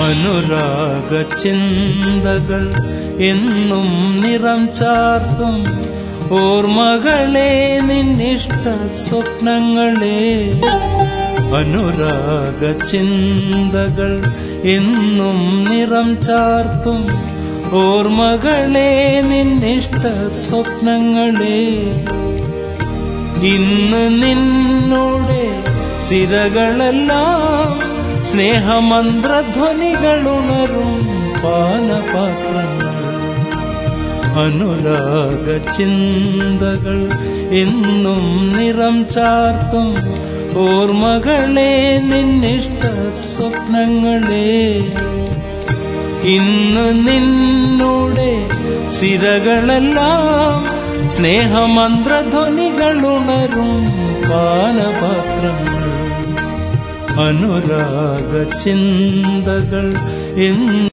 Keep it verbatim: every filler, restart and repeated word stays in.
അനുരാഗ ചിന്തകൾ എന്നും നിറം ചാർത്തും ഓർമ്മകളെ നിന്നിഷ്ട സ്വപ്നങ്ങളെ. അനുരാഗ ചിന്തകൾ എന്നും നിറം ചാർത്തും ഓർമ്മകളെ നിന്നിഷ്ട സ്വപ്നങ്ങളെ. ഇന്ന് നിന്നോടെ സിരകളെല്ലാം സ്നേഹമന്ത്രധ്വനികളുണരും പാനപാത്രങ്ങൾ. അനുരാഗ ചിന്തകൾ എന്നും നിറം ചാർത്തും ഓർമ്മകളെ നിന്നിഷ്ട സ്വപ്നങ്ങളെ. ഇന്ന് നിന്നോടെ സിരകളെല്ലാം സ്നേഹമന്ത്രധ്വനികളുണരും പാനപാത്രങ്ങൾ. അനുരാഗ ചിന്തകൾ എന്ന്